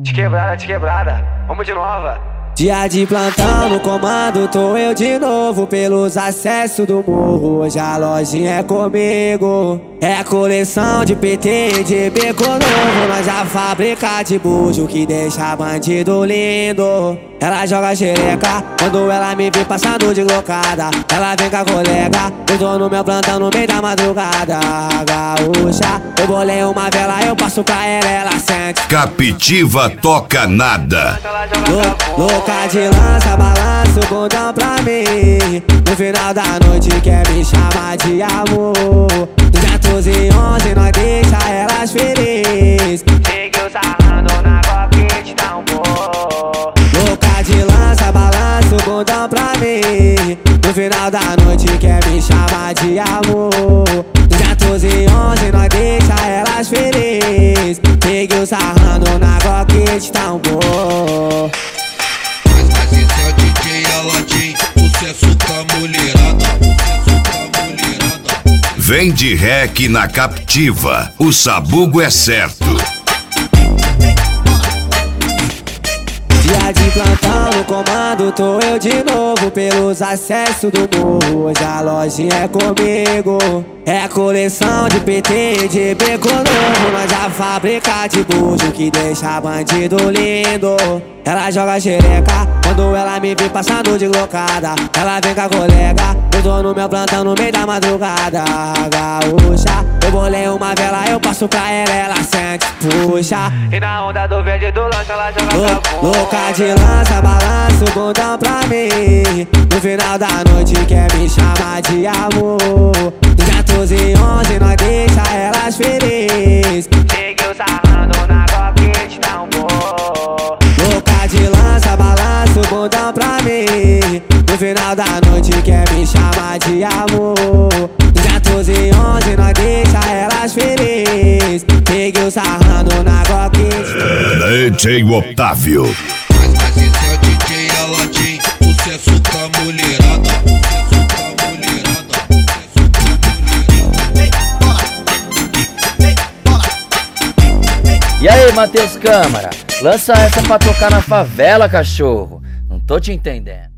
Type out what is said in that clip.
De quebrada, vamos de nova. Dia de plantão no comando, tô eu de novo pelos acessos do morro. Hoje a lojinha é comigo. É coleção de PT e de beco novo. Nós já fabrica de bujo que deixa bandido lindo. Ela joga xereca quando ela me vê passando de locada. Ela vem com a colega, eu tô no meu plantão no meio da madrugada. Gaúcha, eu bolei uma vela, eu passo pra ela, ela sente. Captiva toca nada. Louca de lança, balança o bundão pra mim. No final da noite quer me chamar de amor. 211 nós deixa elas felizes. Seguiu sarrando na coquete, dá um porro. Louca de lança, balança o bundão pra mim. No final da noite quer me chamar de amor. 211 nós deixa elas felizes. Seguiu sarrando na coquete, dá um porro. Mas esse é o DJ Aladim, sucesso com a mulherada. Vem de rec na Captiva, o sabugo é certo. Dia de plantão no comando, tô eu de novo pelos acessos do morro. Hoje a lojinha é comigo. É coleção de PT e de beco novo. Nós já fabrica de bujo que deixa bandido lindo. Ela joga xereca quando ela me vê passando de locada. Ela vem com a colega, eu tô no meu plantão no meio da madrugada. Gaúcha, eu bolei uma vela, eu passo pra ela, ela sente, puxa. E na onda do verde do lanche ela joga pra Louca de lança, balança o bundão pra mim. No final da noite quer me chamar de amor. 211 nós deixa elas felizes. Seguiu sarrando na coquete, dá um porro. Louca de lança, balança o bundão pra mim. No final da noite quer me chamar de amor. 211 nós deixa elas felizes. Seguiu sarrando na coquete. DJ Otávio. Mas esse é o DJ Aladim, sucesso com a mulherada. E aí, Matheus Câmara, lança essa pra tocar na favela, cachorro. Não tô te entendendo.